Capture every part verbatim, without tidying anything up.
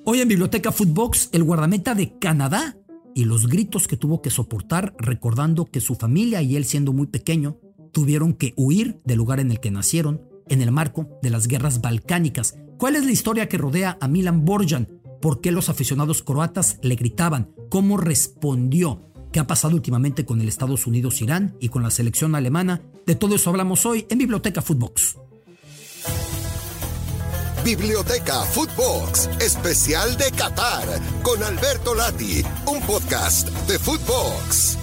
Hoy en Biblioteca Footbox, el guardameta de Canadá y los gritos que tuvo que soportar recordando que su familia y él, siendo muy pequeño, tuvieron que huir del lugar en el que nacieron en el marco de las guerras balcánicas. ¿Cuál es la historia que rodea a Milan Borjan? ¿Por qué los aficionados croatas le gritaban? ¿Cómo respondió? ¿Qué ha pasado últimamente con el Estados Unidos-Irán y con la selección alemana? De todo eso hablamos hoy en Biblioteca Footbox. Biblioteca Footbox, especial de Qatar, con Alberto Lati, un podcast de Footbox.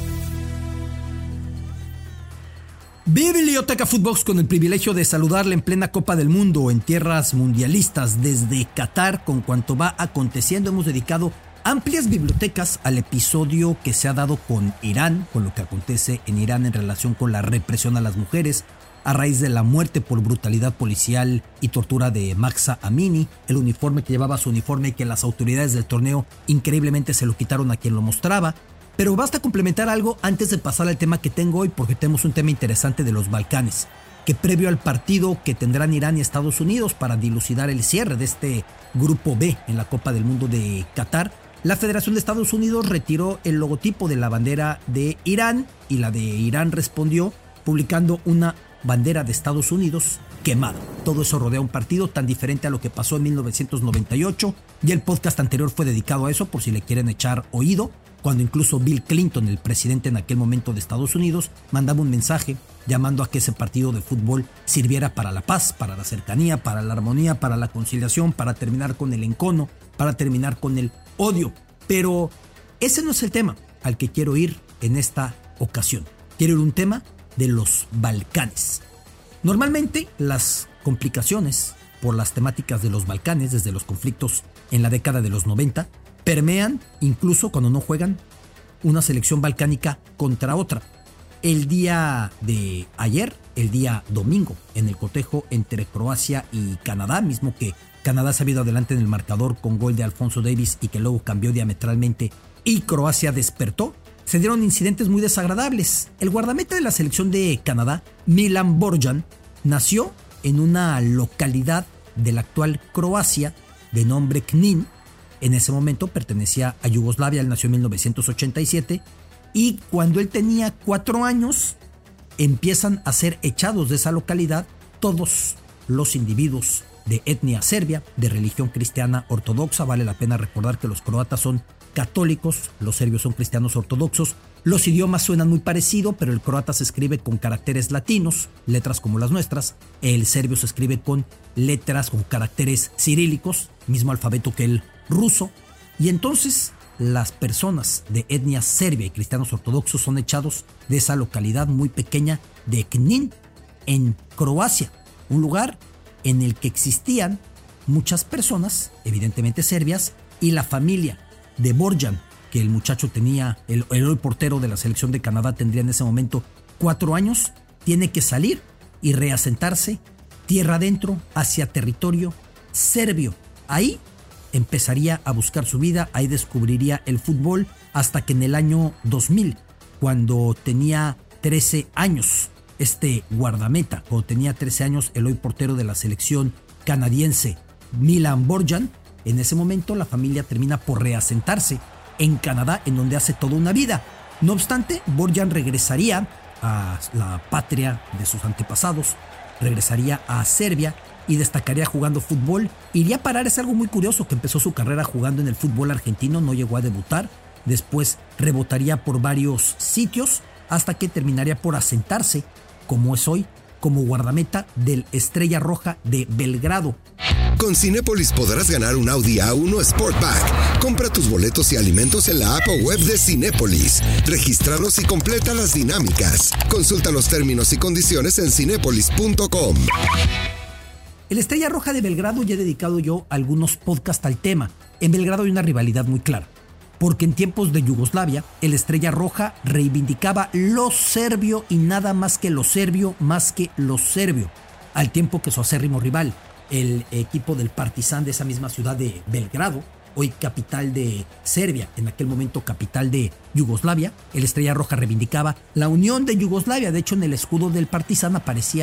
Biblioteca Footbox, con el privilegio de saludarle en plena Copa del Mundo, en tierras mundialistas, desde Qatar, con cuanto va aconteciendo. Hemos dedicado amplias bibliotecas al episodio que se ha dado con Irán, con lo que acontece en Irán en relación con la represión a las mujeres, a raíz de la muerte por brutalidad policial y tortura de Mahsa Amini, el uniforme que llevaba su uniforme y que las autoridades del torneo increíblemente se lo quitaron a quien lo mostraba. Pero basta complementar algo antes de pasar al tema que tengo hoy, porque tenemos un tema interesante de los Balcanes, que previo al partido que tendrán Irán y Estados Unidos para dilucidar el cierre de este grupo B en la Copa del Mundo de Qatar, la Federación de Estados Unidos retiró el logotipo de la bandera de Irán y la de Irán respondió publicando una bandera de Estados Unidos quemada. Todo eso rodea un partido tan diferente a lo que pasó en mil novecientos noventa y ocho, y el podcast anterior fue dedicado a eso, por si le quieren echar oído, cuando incluso Bill Clinton, el presidente en aquel momento de Estados Unidos, mandaba un mensaje llamando a que ese partido de fútbol sirviera para la paz, para la cercanía, para la armonía, para la conciliación, para terminar con el encono, para terminar con el odio. Pero ese no es el tema al que quiero ir en esta ocasión. Quiero ir a un tema de los Balcanes. Normalmente las complicaciones por las temáticas de los Balcanes, desde los conflictos en la década de los noventa, permean incluso cuando no juegan una selección balcánica contra otra. El día de ayer, el día domingo, en el cotejo entre Croacia y Canadá, mismo que Canadá se ha ido adelante en el marcador con gol de Alphonso Davies y que luego cambió diametralmente y Croacia despertó, se dieron incidentes muy desagradables. El guardameta de la selección de Canadá, Milan Borjan, nació en una localidad de la actual Croacia de nombre Knin. En ese momento pertenecía a Yugoslavia, él nació en mil novecientos ochenta y siete, y cuando él tenía cuatro años empiezan a ser echados de esa localidad todos los individuos de etnia serbia, de religión cristiana ortodoxa. Vale la pena recordar que los croatas son católicos, los serbios son cristianos ortodoxos. Los idiomas suenan muy parecido, pero el croata se escribe con caracteres latinos, letras como las nuestras. El serbio se escribe con letras, con caracteres cirílicos, mismo alfabeto que el ruso. Y entonces las personas de etnia serbia y cristianos ortodoxos son echados de esa localidad muy pequeña de Knin, en Croacia, un lugar en el que existían muchas personas, evidentemente serbias, y la familia de Borjan, que el muchacho tenía, el, el hoy portero de la selección de Canadá tendría en ese momento cuatro años, tiene que salir y reasentarse tierra adentro hacia territorio serbio. Ahí empezaría a buscar su vida, ahí descubriría el fútbol, hasta que en el año dos mil, cuando tenía trece años, este guardameta, cuando tenía trece años, el hoy portero de la selección canadiense, Milan Borjan, en ese momento la familia termina por reasentarse en Canadá, en donde hace toda una vida. No obstante, Borjan regresaría a la patria de sus antepasados, regresaría a Serbia y destacaría jugando fútbol. Iría a parar, es algo muy curioso, que empezó su carrera jugando en el fútbol argentino, no llegó a debutar, después rebotaría por varios sitios hasta que terminaría por asentarse, como es hoy, como guardameta del Estrella Roja de Belgrado. Con Cinépolis podrás ganar un Audi A uno Sportback. Compra tus boletos y alimentos en la app o web de Cinépolis. Regístralos y completa las dinámicas. Consulta los términos y condiciones en cinépolis punto com. El Estrella Roja de Belgrado, ya he dedicado yo algunos podcasts al tema. En Belgrado hay una rivalidad muy clara, porque en tiempos de Yugoslavia, el Estrella Roja reivindicaba lo serbio y nada más que lo serbio, más que lo serbio, al tiempo que su acérrimo rival, el equipo del Partizan de esa misma ciudad de Belgrado, hoy capital de Serbia, en aquel momento capital de Yugoslavia, el Estrella Roja reivindicaba la unión de Yugoslavia. De hecho, en el escudo del Partizan aparecía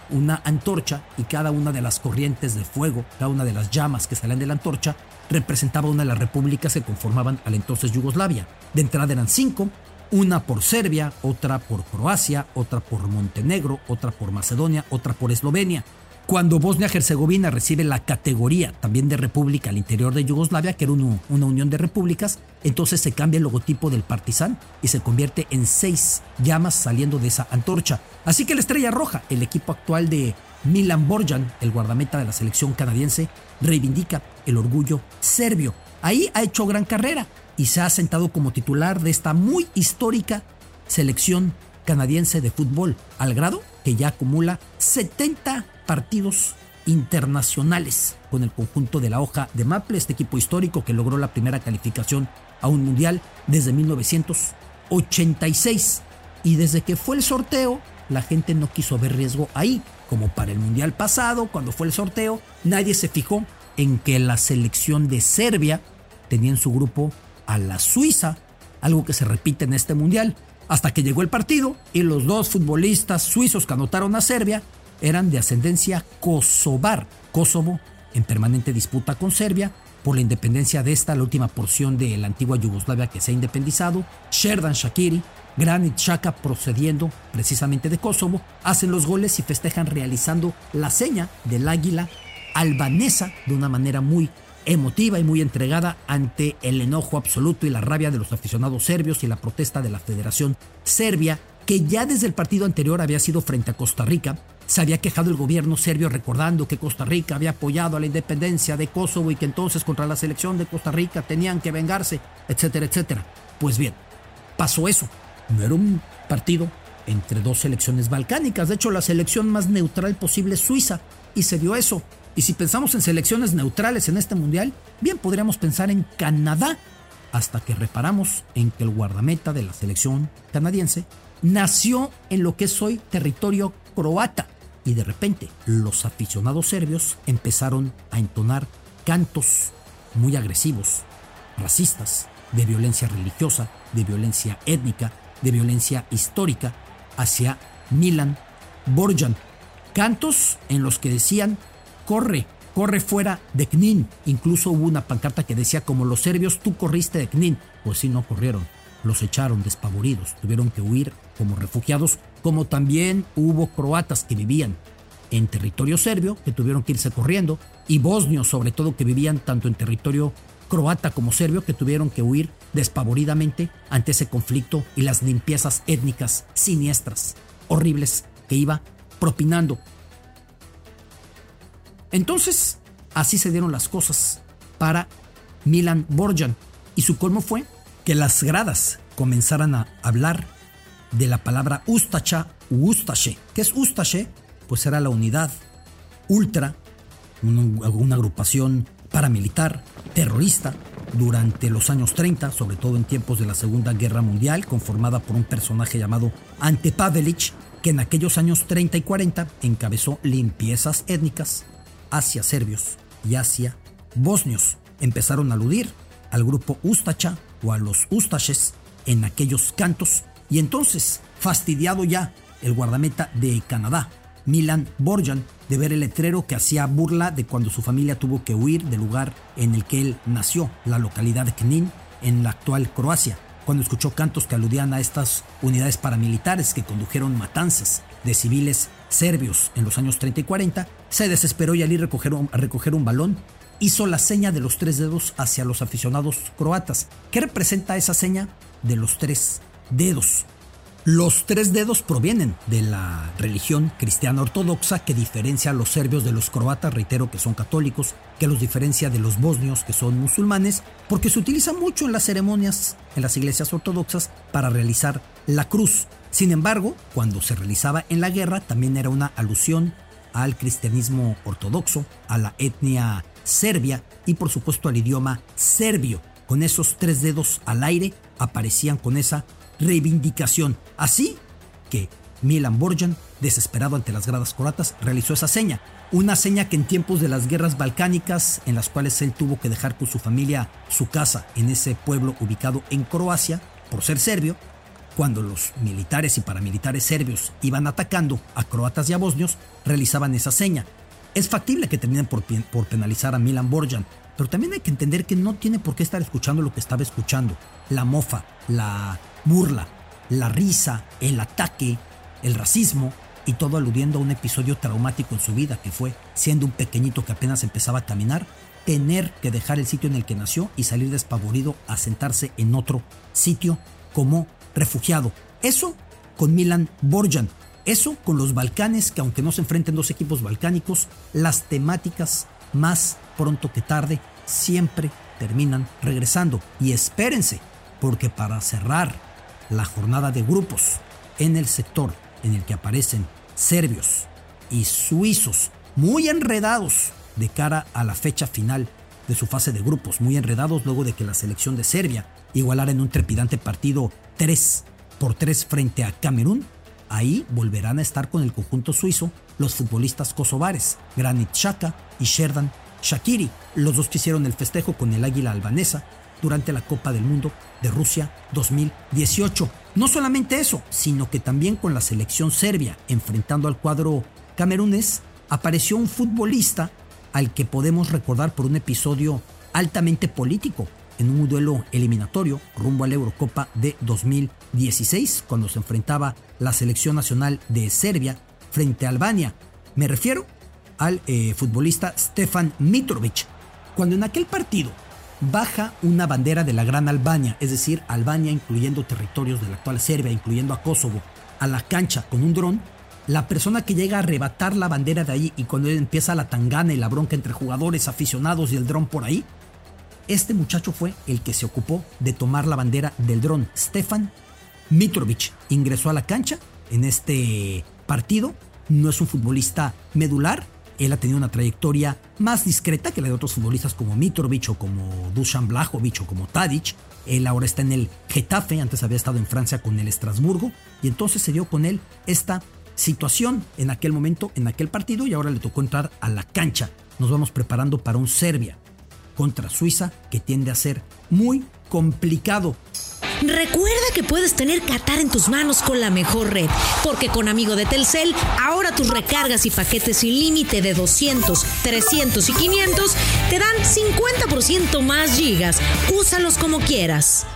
una antorcha y cada una de las corrientes de fuego, cada una de las llamas que salían de la antorcha, representaba una de las repúblicas que conformaban a la entonces Yugoslavia. De entrada eran cinco, una por Serbia, otra por Croacia, otra por Montenegro, otra por Macedonia, otra por Eslovenia. Cuando Bosnia-Herzegovina recibe la categoría también de república al interior de Yugoslavia, que era uno, una unión de repúblicas, entonces se cambia el logotipo del Partizan y se convierte en seis llamas saliendo de esa antorcha. Así que la Estrella Roja, el equipo actual de Milan Borjan, el guardameta de la selección canadiense, reivindica el orgullo serbio. Ahí ha hecho gran carrera y se ha sentado como titular de esta muy histórica selección canadiense de fútbol, al grado que ya acumula setenta partidos internacionales con el conjunto de la hoja de Maple, este equipo histórico que logró la primera calificación a un mundial desde mil novecientos ochenta y seis. Y desde que fue el sorteo, la gente no quiso ver riesgo ahí, como para el mundial pasado, cuando fue el sorteo, nadie se fijó en que la selección de Serbia tenía en su grupo a la Suiza, algo que se repite en este mundial, hasta que llegó el partido y los dos futbolistas suizos que anotaron a Serbia eran de ascendencia kosovar. Kosovo en permanente disputa con Serbia por la independencia de esta, la última porción de la antigua Yugoslavia que se ha independizado. Sherdan Shaqiri, Granit Xhaka, procediendo precisamente de Kosovo, hacen los goles y festejan realizando la seña del águila albanesa de una manera muy emotiva y muy entregada ante el enojo absoluto y la rabia de los aficionados serbios y la protesta de la Federación Serbia, que ya desde el partido anterior había sido frente a Costa Rica. Se había quejado el gobierno serbio recordando que Costa Rica había apoyado a la independencia de Kosovo y que entonces contra la selección de Costa Rica tenían que vengarse, etcétera, etcétera. Pues bien, pasó eso. No era un partido entre dos selecciones balcánicas. De hecho, la selección más neutral posible es Suiza, y se dio eso. Y si pensamos en selecciones neutrales en este mundial, bien podríamos pensar en Canadá, hasta que reparamos en que el guardameta de la selección canadiense nació en lo que es hoy territorio croata, y de repente los aficionados serbios empezaron a entonar cantos muy agresivos, racistas, de violencia religiosa, de violencia étnica, de violencia histórica hacia Milan Borjan. Cantos en los que decían: corre, corre fuera de Knin. Incluso hubo una pancarta que decía: como los serbios, tú corriste de Knin. Pues sí, no corrieron, los echaron despavoridos, tuvieron que huir como refugiados, como también hubo croatas que vivían en territorio serbio que tuvieron que irse corriendo, y bosnios sobre todo que vivían tanto en territorio croata como serbio que tuvieron que huir despavoridamente ante ese conflicto y las limpiezas étnicas siniestras, horribles, que iba propinando. Entonces, así se dieron las cosas para Milan Borjan, y su colmo fue que las gradas comenzaran a hablar de la palabra Ustaša u Ustaše. ¿Qué es Ustaše? Pues era la unidad ultra, una, una agrupación paramilitar, terrorista, durante los años treinta, sobre todo en tiempos de la Segunda Guerra Mundial, conformada por un personaje llamado Ante Pavelić, que en aquellos años treinta y cuarenta encabezó limpiezas étnicas hacia serbios y hacia bosnios. Empezaron a aludir al grupo Ustaša o a los Ustašes en aquellos cantos, y entonces, fastidiado ya el guardameta de Canadá, Milan Borjan, de ver el letrero que hacía burla de cuando su familia tuvo que huir del lugar en el que él nació, la localidad de Knin, en la actual Croacia, cuando escuchó cantos que aludían a estas unidades paramilitares que condujeron matanzas de civiles serbios en los años treinta y cuarenta, se desesperó y al ir a recoger un, a recoger un balón, hizo la seña de los tres dedos hacia los aficionados croatas. ¿Qué representa esa seña de los tres dedos? Los tres dedos provienen de la religión cristiana ortodoxa que diferencia a los serbios de los croatas, reitero que son católicos, que los diferencia de los bosnios que son musulmanes, porque se utiliza mucho en las ceremonias, en las iglesias ortodoxas, para realizar la cruz. Sin embargo, cuando se realizaba en la guerra, también era una alusión al cristianismo ortodoxo, a la etnia serbia y por supuesto al idioma serbio. Con esos tres dedos al aire aparecían con esa reivindicación. Así que Milan Borjan, desesperado ante las gradas croatas, realizó esa seña. Una seña que en tiempos de las guerras balcánicas, en las cuales él tuvo que dejar con su familia su casa en ese pueblo ubicado en Croacia, por ser serbio, Cuando los militares y paramilitares serbios iban atacando a croatas y a bosnios, realizaban esa seña. Es factible que terminen por, por penalizar a Milan Borjan, pero también hay que entender que no tiene por qué estar escuchando lo que estaba escuchando. La mofa, la burla, la risa, el ataque, el racismo y todo aludiendo a un episodio traumático en su vida que fue, siendo un pequeñito que apenas empezaba a caminar, tener que dejar el sitio en el que nació y salir despavorido a sentarse en otro sitio como refugiado. Eso con Milan Borjan. Eso con los Balcanes, que aunque no se enfrenten dos equipos balcánicos, las temáticas más pronto que tarde siempre terminan regresando. Y espérense, porque para cerrar la jornada de grupos en el sector en el que aparecen serbios y suizos muy enredados de cara a la fecha final de su fase de grupos, muy enredados luego de que la selección de Serbia igualara en un trepidante partido tres por tres frente a Camerún, ahí volverán a estar con el conjunto suizo los futbolistas kosovares, Granit Xhaka y Xherdan Shaqiri, los dos que hicieron el festejo con el águila albanesa durante la Copa del Mundo de Rusia dos mil dieciocho. No solamente eso, sino que también con la selección serbia enfrentando al cuadro camerunés, apareció un futbolista al que podemos recordar por un episodio altamente político en un duelo eliminatorio rumbo a la Eurocopa de dos mil dieciséis, cuando se enfrentaba la selección nacional de Serbia frente a Albania. Me refiero al eh, futbolista Stefan Mitrovic, cuando en aquel partido baja una bandera de la Gran Albania, es decir, Albania incluyendo territorios de la actual Serbia, incluyendo a Kosovo, a la cancha con un dron. La persona que llega a arrebatar la bandera de ahí, y cuando empieza la tangana y la bronca entre jugadores, aficionados y el dron por ahí, este muchacho fue el que se ocupó de tomar la bandera del dron. Stefan Mitrovic ingresó a la cancha en este partido. No es un futbolista medular. Él ha tenido una trayectoria más discreta que la de otros futbolistas como Mitrovic o como Dusan Vlahovic o como Tadic. Él ahora está en el Getafe, antes había estado en Francia con el Estrasburgo, y entonces se dio con él esta situación en aquel momento, en aquel partido, y ahora le tocó entrar a la cancha. Nos vamos preparando para un Serbia contra Suiza que tiende a ser muy complicado. Recuerda que puedes tener Qatar en tus manos con la mejor red, porque con Amigo de Telcel, ahora tus recargas y paquetes sin límite de doscientos, trescientos y quinientos te dan cincuenta por ciento más gigas. Úsalos como quieras.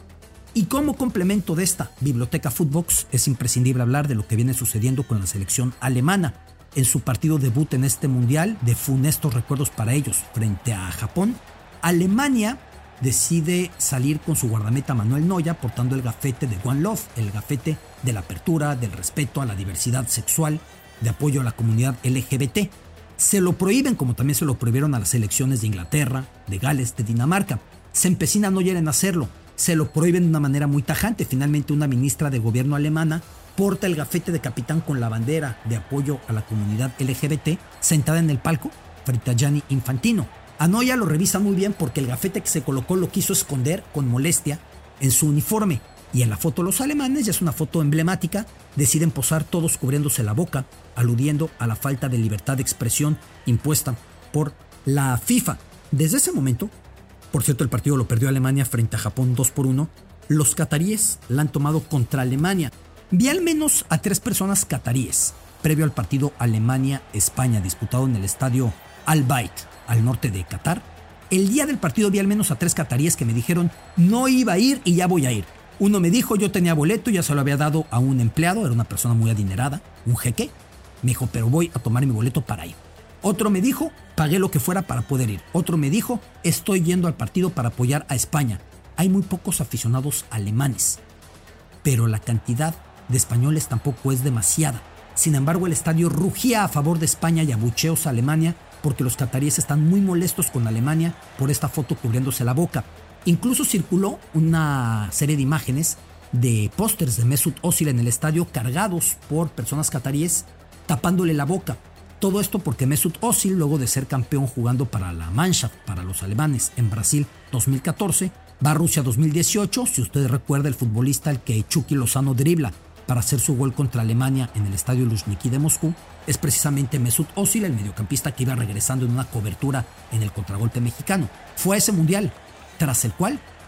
Y como complemento de esta biblioteca Footbox, es imprescindible hablar de lo que viene sucediendo con la selección alemana. En su partido debut en este mundial, de funestos recuerdos para ellos frente a Japón, Alemania decide salir con su guardameta Manuel Neuer portando el gafete de One Love, el gafete de la apertura, del respeto a la diversidad sexual, de apoyo a la comunidad L G B T. Se lo prohíben, como también se lo prohibieron a las selecciones de Inglaterra, de Gales, de Dinamarca. Se empecina Neuer en hacerlo. Se lo prohíben de una manera muy tajante. Finalmente, una ministra de gobierno alemana porta el gafete de capitán con la bandera de apoyo a la comunidad L G B T sentada en el palco frente a Gianni Infantino. A Neuer lo revisa muy bien porque el gafete que se colocó lo quiso esconder con molestia en su uniforme. Y en la foto los alemanes, ya es una foto emblemática, deciden posar todos cubriéndose la boca, aludiendo a la falta de libertad de expresión impuesta por la FIFA. Desde ese momento, por cierto, el partido lo perdió Alemania frente a Japón dos por uno, los cataríes la han tomado contra Alemania. Vi al menos a tres personas cataríes previo al partido Alemania-España disputado en el estadio Al Bayt, al norte de Qatar. El día del partido vi al menos a tres cataríes que me dijeron no iba a ir y ya voy a ir. Uno me dijo yo tenía boleto, ya se lo había dado a un empleado, era una persona muy adinerada, un jeque. Me dijo pero voy a tomar mi boleto para ir. Otro me dijo pagué lo que fuera para poder ir. Otro me dijo estoy yendo al partido para apoyar a España. Hay muy pocos aficionados alemanes, pero la cantidad de españoles tampoco es demasiada. Sin embargo, el estadio rugía a favor de España y abucheos a Alemania porque los cataríes están muy molestos con Alemania por esta foto cubriéndose la boca. Incluso circuló una serie de imágenes de pósters de Mesut Özil en el estadio cargados por personas cataríes tapándole la boca. Todo esto porque Mesut Özil, luego de ser campeón jugando para la Mannschaft, para los alemanes, en Brasil dos mil catorce, va a Rusia dos mil dieciocho, si usted recuerda el futbolista al que Chucky Lozano dribla para hacer su gol contra Alemania en el estadio Luzhniki de Moscú, es precisamente Mesut Özil, el mediocampista que iba regresando en una cobertura en el contragolpe mexicano. Fue a ese mundial, tras el cual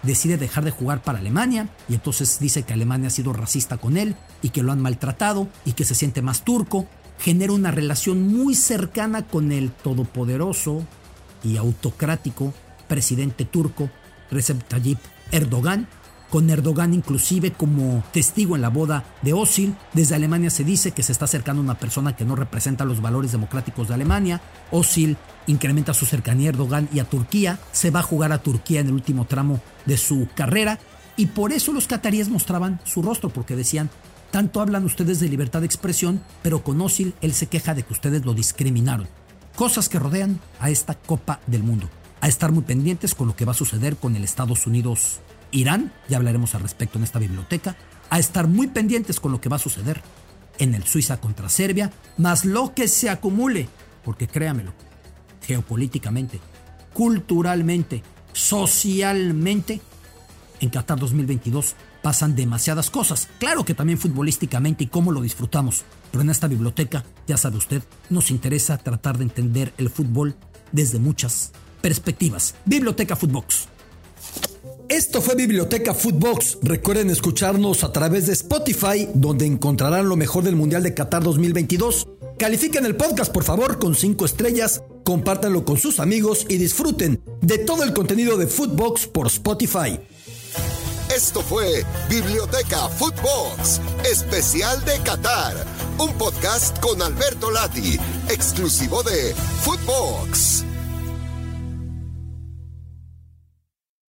decide dejar de jugar para Alemania y entonces dice que Alemania ha sido racista con él y que lo han maltratado y que se siente más turco. Genera una relación muy cercana con el todopoderoso y autocrático presidente turco Recep Tayyip Erdogan, con Erdogan inclusive como testigo en la boda de Özil. Desde Alemania se dice que se está acercando a una persona que no representa los valores democráticos de Alemania. Özil incrementa su cercanía a Erdogan y a Turquía, se va a jugar a Turquía en el último tramo de su carrera y por eso los cataríes mostraban su rostro, porque decían: tanto hablan ustedes de libertad de expresión, pero con Özil él se queja de que ustedes lo discriminaron. Cosas que rodean a esta Copa del Mundo. A estar muy pendientes con lo que va a suceder con el Estados Unidos-Irán, ya hablaremos al respecto en esta biblioteca. A estar muy pendientes con lo que va a suceder en el Suiza contra Serbia, más lo que se acumule, porque créamelo, geopolíticamente, culturalmente, socialmente, en Qatar dos mil veintidós pasan demasiadas cosas. Claro que también futbolísticamente y cómo lo disfrutamos, pero en esta biblioteca, ya sabe usted, nos interesa tratar de entender el fútbol desde muchas perspectivas. Biblioteca Footbox. Esto fue Biblioteca Footbox. Recuerden escucharnos a través de Spotify, donde encontrarán lo mejor del Mundial de Qatar dos mil veintidós. Califiquen el podcast, por favor, con cinco estrellas, compártanlo con sus amigos y disfruten de todo el contenido de Footbox por Spotify. Esto fue Biblioteca Footbox, especial de Qatar, un podcast con Alberto Lati, exclusivo de Footbox.